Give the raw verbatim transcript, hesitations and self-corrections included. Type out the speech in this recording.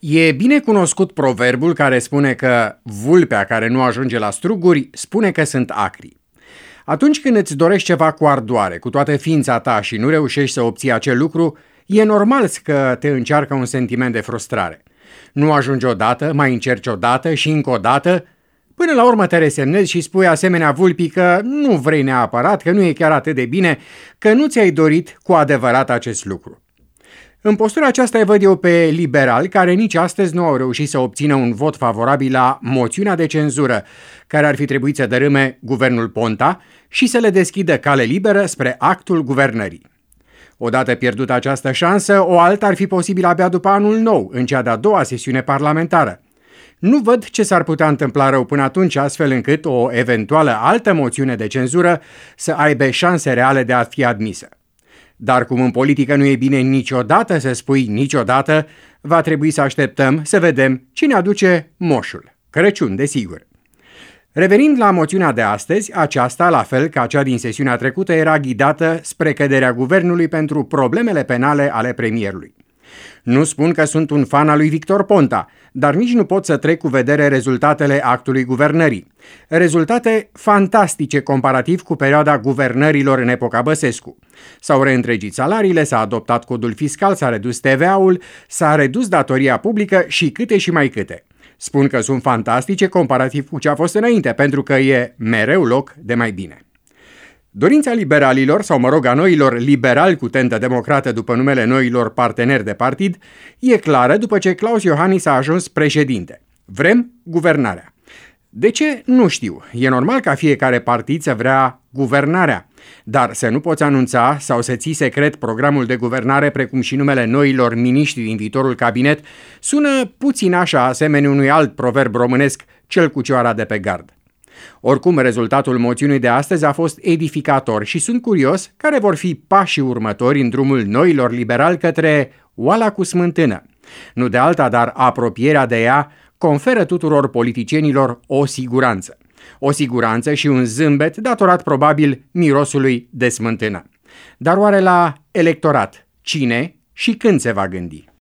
E bine cunoscut proverbul care spune că vulpea care nu ajunge la struguri spune că sunt acri. Atunci când îți dorești ceva cu ardoare, cu toată ființa ta și nu reușești să obții acel lucru, e normal că te încearcă un sentiment de frustrare. Nu ajungi odată, mai încerci odată și încă o dată, până la urmă te resemnezi și spui asemenea vulpii că nu vrei neapărat, că nu e chiar atât de bine, că nu ți-ai dorit cu adevărat acest lucru. În postura aceasta îi văd eu pe liberali care nici astăzi nu au reușit să obțină un vot favorabil la moțiunea de cenzură care ar fi trebuit să dărâme guvernul Ponta și să le deschidă cale liberă spre actul guvernării. Odată pierdută această șansă, o alta ar fi posibil abia după anul nou, în cea de-a doua sesiune parlamentară. Nu văd ce s-ar putea întâmpla rău până atunci, astfel încât o eventuală altă moțiune de cenzură să aibă șanse reale de a fi admisă. Dar cum în politică nu e bine niciodată să spui niciodată, va trebui să așteptăm să vedem cine aduce moșul. Crăciun, desigur. Revenind la moțiunea de astăzi, aceasta, la fel ca cea din sesiunea trecută, era ghidată spre căderea guvernului pentru problemele penale ale premierului. Nu spun că sunt un fan al lui Victor Ponta, dar nici nu pot să trec cu vedere rezultatele actului guvernării. Rezultate fantastice comparativ cu perioada guvernărilor în epoca Băsescu. S-au reîntregit salariile, s-a adoptat codul fiscal, s-a redus T V A-ul, s-a redus datoria publică și câte și mai câte. Spun că sunt fantastice comparativ cu ce a fost înainte, pentru că e mereu loc de mai bine. Dorința liberalilor, sau mă rog a noilor liberali cu tentă democrată după numele noilor parteneri de partid, e clară după ce Klaus Iohannis a ajuns președinte. Vrem guvernarea. De ce? Nu știu. E normal ca fiecare partid să vrea guvernarea, dar să nu poți anunța sau să ții secret programul de guvernare precum și numele noilor miniștri din viitorul cabinet sună puțin așa asemenea unui alt proverb românesc, cel cu cioara de pe gard. Oricum, rezultatul moțiunii de astăzi a fost edificator și sunt curios care vor fi pașii următori în drumul noilor liberali către oala cu smântână. Nu de alta, dar apropierea de ea conferă tuturor politicienilor o siguranță. O siguranță și un zâmbet datorat probabil mirosului de smântână. Dar oare la electorat cine și când se va gândi?